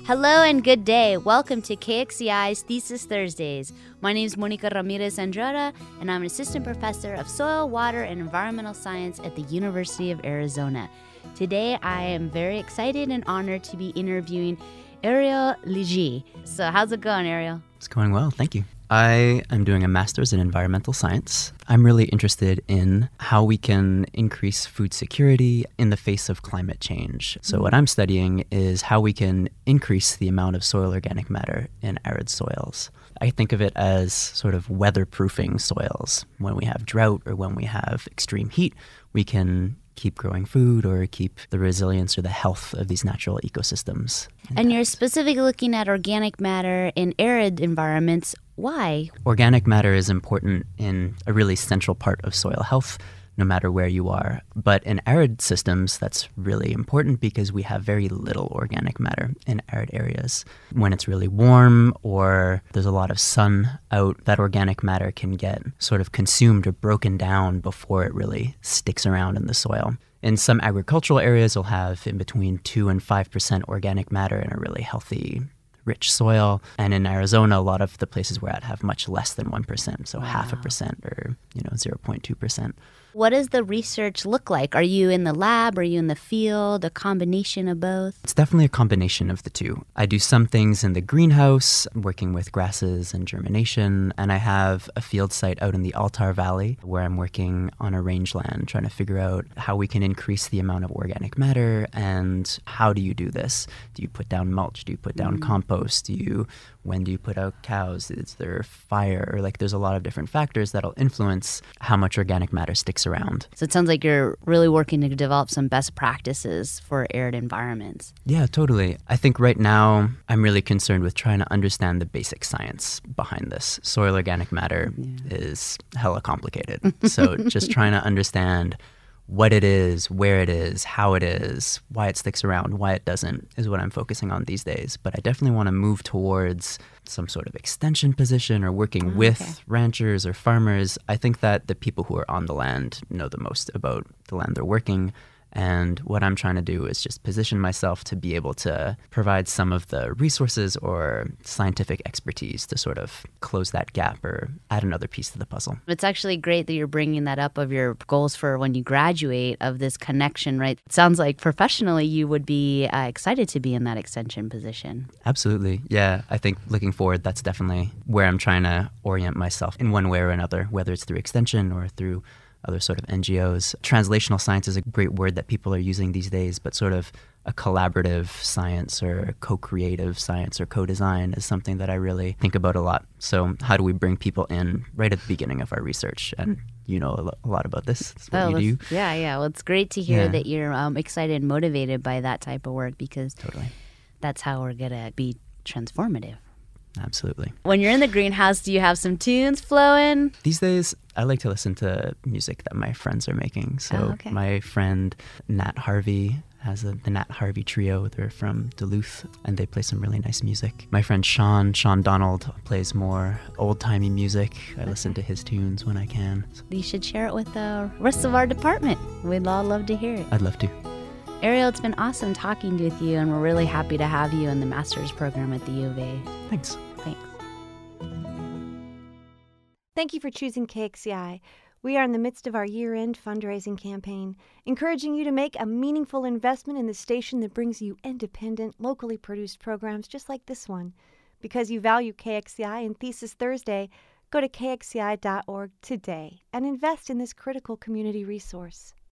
Hello and good day. Welcome to KXCI's Thesis Thursdays. My name is Monica Ramirez Andrada, and I'm an assistant professor of soil, water, and environmental science at the University of Arizona. Today, I am very excited and honored to be interviewing Ariel Ligi. So how's it going, Ariel? It's going well, thank you. I am doing a master's in environmental science. I'm really interested in how we can increase food security in the face of climate change. So what I'm studying is how we can increase the amount of soil organic matter in arid soils. I think of it as sort of weatherproofing soils. When we have drought or when we have extreme heat, we can keep growing food or keep the resilience or the health of these natural ecosystems. And you're specifically looking at organic matter in arid environments. Why? Organic matter is important in a really central part of soil health, no matter where you are. But in arid systems, that's really important because we have very little organic matter in arid areas. When it's really warm or there's a lot of sun out, that organic matter can get sort of consumed or broken down before it really sticks around in the soil. In some agricultural areas, you'll have in between 2 and 5% organic matter in a really healthy, rich soil. And in Arizona, a lot of the places we're at have much less than 1%, so 0.5% or 0.2%. What does the research look like? Are you in the lab? Are you in the field? A combination of both? It's definitely a combination of the two. I do some things in the greenhouse, working with grasses and germination, and I have a field site out in the Altar Valley where I'm working on a rangeland, trying to figure out how we can increase the amount of organic matter and how do you do this? Do you put down mulch? Do you put down compost? When do you put out cows? Is there fire? Or there's a lot of different factors that'll influence how much organic matter sticks around. So it sounds like you're really working to develop some best practices for arid environments. Yeah, totally. I think right now I'm really concerned with trying to understand the basic science behind this. Soil organic matter is hella complicated. So just trying to understand what it is, where it is, how it is, why it sticks around, why it doesn't, is what I'm focusing on these days. But I definitely want to move towards some sort of extension position or working with ranchers or farmers. I think that the people who are on the land know the most about the land they're working. And what I'm trying to do is just position myself to be able to provide some of the resources or scientific expertise to sort of close that gap or add another piece to the puzzle. It's actually great that you're bringing that up of your goals for when you graduate, of this connection, right? It sounds like professionally you would be excited to be in that extension position. Absolutely. Yeah, I think looking forward, that's definitely where I'm trying to orient myself in one way or another, whether it's through extension or through other sort of NGOs. Translational science is a great word that people are using these days, but sort of a collaborative science or co-creative science or co-design is something that I really think about a lot. So how do we bring people in right at the beginning of our research? And you know a lot about this. That's what you do. Yeah. Well, it's great to hear that you're excited and motivated by that type of work because that's how we're going to be transformative. Absolutely. When you're in the greenhouse, do you have some tunes flowing? These days, I like to listen to music that my friends are making. So my friend Nat Harvey has the Nat Harvey Trio. They're from Duluth, and they play some really nice music. My friend Sean Donald, plays more old-timey music. I listen to his tunes when I can. You should share it with the rest of our department. We'd all love to hear it. I'd love to. Ariel, it's been awesome talking with you, and we're really happy to have you in the master's program at the U of A. Thanks. Thank you for choosing KXCI. We are in the midst of our year-end fundraising campaign, encouraging you to make a meaningful investment in the station that brings you independent, locally produced programs just like this one. Because you value KXCI and Thesis Thursday, go to kxci.org today and invest in this critical community resource.